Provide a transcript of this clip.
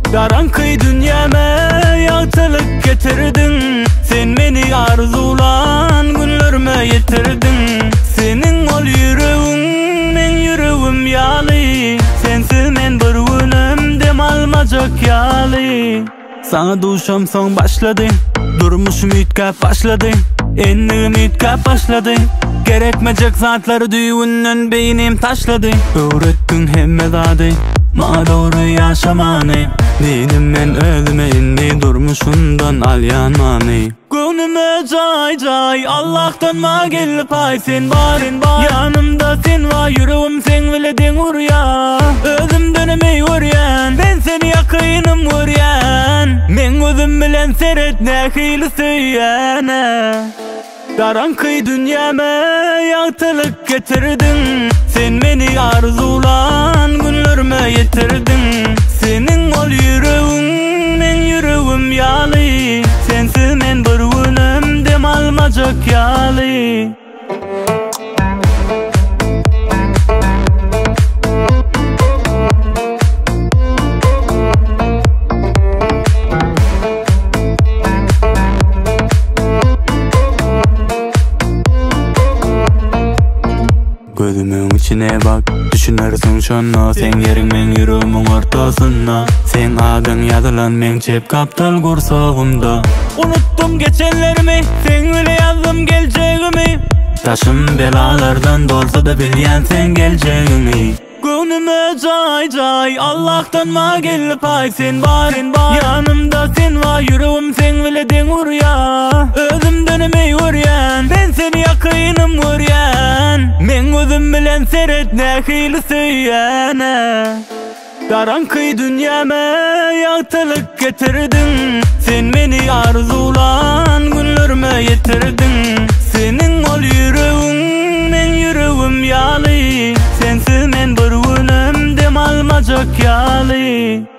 Karanqy dünyama yağtılık getirdin. Sen meni arzulan günlerime yetirdin. Senin ol yüreğin, men yüreğim yali. Sensiz men bir günüm dem almacak yali. Sana duşam son başladı, durmuşum ütkap başladı. Ennim ütkap başladı. Gerekmeyecek saatleri düğünden beynim taşladı. Öğrettin hemme dadı, ma doğru yaşamanı. Dedim men özüme inni durmuşundan alyanmanı. Gönlüme cay cay Allah'tan ma gelip ay sen barin bar. Yanımda sen var yüreğim sen biledin urya. Özüm dönemey uryan, ben seni yakınım uryan. Men özüm bilen seret ne hili söyyene. Karanqy dünyama yağtılık getirdin. Sen beni arzulan günlerime yetirdin. Senin ol yüreğin, men yüreğim yali. Sensiz men bir günüm dem almacak yali. Gözümün içine bak, düşünersin şonna. Sen yerin men yüreğimin ortasında. Sen adın yazılan men çep kaptal kursağımda. Unuttum geçenlerimi, sen öyle yazdım geleceğimi. Taşım belalardan dolsa da bilyen sen geleceğimi. Gönlüme cay cay Allah'tan ma gelip ay sen barin bar. Yanımda sen var yüreğim sen biledin urya. Özüm dönemey uryan, ben seni yakınım uryan. Men özüm bilen seret ne hili söyyene. Karanqy dünyama yağtılık getirdin. Sen beni arzulan günlerime yetirdin. Senin ol yüreğin, men yüreğim yali. Sensiz men bir günüm dem almacak yali.